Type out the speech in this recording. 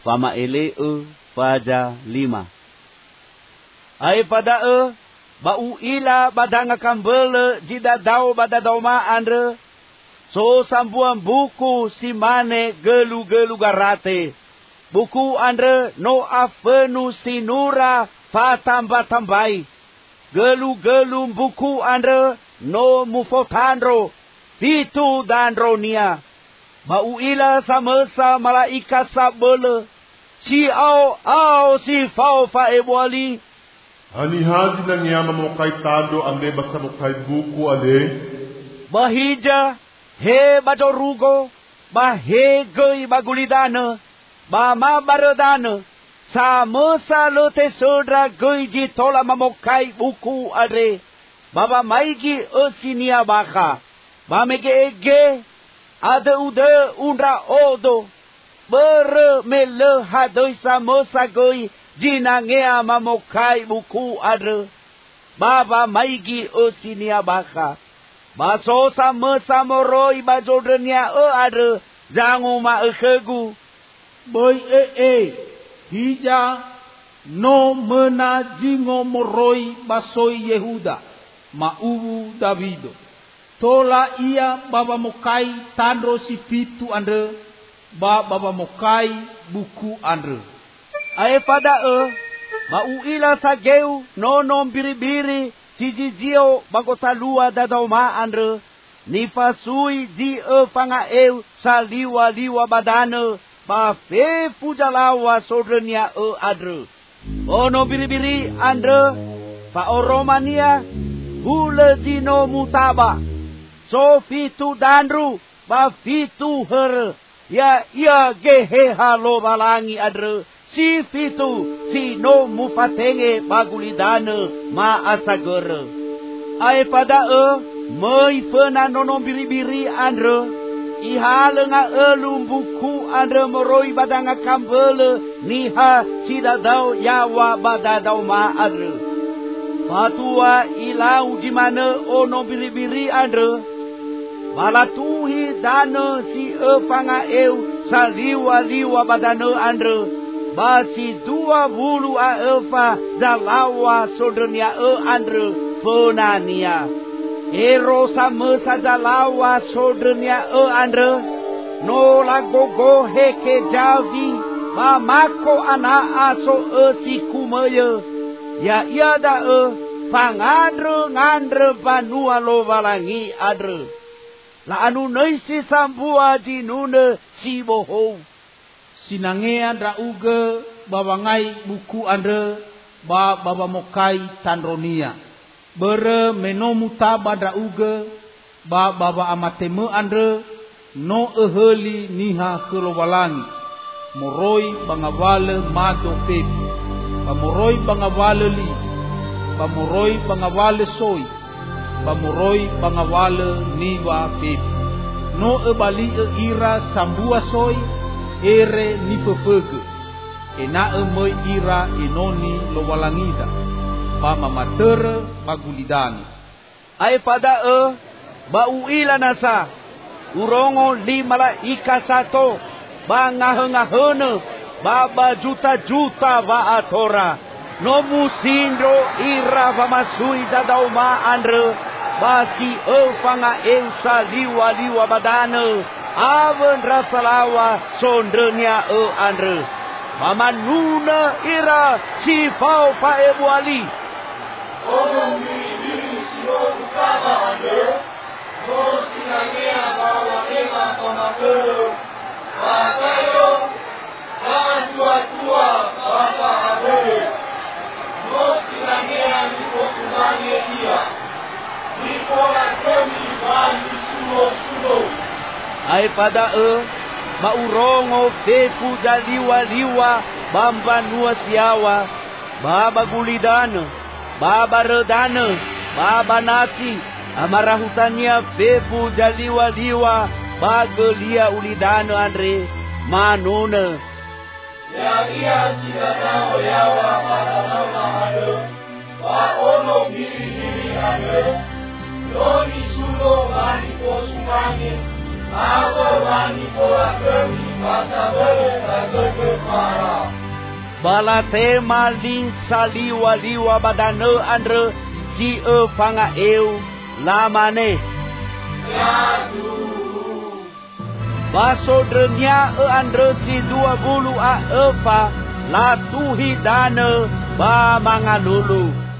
Fama ele pada 5. Ai pada bau ila badanga kambele jidadau badadau ma andre. So sambuan buku simane gelu-gelu garate. Buku andre no afenu sinura fatamba-tambai. Gelu-gelu buku andre no mufotandro. Fitu dandronia. Bau ila samesa malaika sabele. Si au si fau fa ebwali. Ani hazi na ngiyama mo kay tado ande basa mo kay buku ade. Bahija he badorugo ba he gei bagulidana ba mabaradana sama salote sodra gei di tola mamokai buku ade. Baba maigi osinia baka. Ba mege ege ada ude undra odo. Bere mele hadoi samosa gei jinangea mamokai buku adre. Baba maigi osinia baka. Baso sama moroi bajodrenia adre. Jangu ma kegu. Boy hija no mena jingo moroi basoi Yehuda. Maubu Davido. Tola ia baba mokai tandro si fitu andre. Baba mokai buku andre. Ai pada bau ila sageu nonom biri-biri sijijio bagotalua dadoma andre. Nifasui di fanga saliwa-liwa badane ba fe fujalawa sodrenia adre. Ono biri-biri andre pa oromania hule dino mutaba. So fitu dandru ba fitu her. Ya ia gehe halo balangi adre. Si fitu si no mufatenge bagulidane ma asagere. Ai pada moi fena nonom biri-biri andre. Ihalenga lumbuku andre moroi badanga kambele. Niha sidadau yawa badadau ma adre. Patua ilau di mana ono biri-biri andre. Malatuhi dana si fanga saliwa-liwa badana andre. Basi 20 efa zalawa sodrenia andre fonania. Ero sama zalawa sodrenia andre. No lagogo heke javi. Mamako ana aso si kumaya. Ya iada pangadre ngandre banua lo valangi adre. La anu neisi sambua di nune si boho. Sinangea drauge babangai buku andre baba mokai tandronia. Bere menomu taba drauge baba amateme andre no eheli niha kelowalangi. Moroi bangawale mado pepi. Pamoroi bangawale li. Pamoroi bangawale soi. Pamoroi bangawale niwa pepi. No ebali ira sambua soi. Ere ni pepege. Ena moi ira enoni lo walangida. Pama matere bagulidani. Ai pada bau ila nasa. Urongo 5 ikasato. Bangahengahene. Baba juta-juta va atora. No musindro ira va masui dadauma andre. Basi fanga eusa liwa-liwa badane. Aven rasalawa sondrenya andre. Mama nuna ira si fau pa ebuali. Ono diri siro kaba andre. No sinangea bawa ema pamakero. Wakayo jangan tua-tua bapa abere. No sinangea niko sumanye dia. Niko la kemi bani sulo. Ai pada maurongo feku jaliwa-liwa bamba nua siawa. Baba gulidana, baba redana, baba nasi. Amarahutania feku jaliwa-liwa bagelia ulidana andre manuna. Ya ia sidadao yawa pasanama ade. Wa ono diri ade. Doni sulo bani posumane. Aku wani koa kemi masa bersaga kepara. Bala tema lin saliwa-liwa badane andre si fanga eu lamane. Yadu. Baso drenya andre si 20 a epa la tuhi dane ba mangalulu.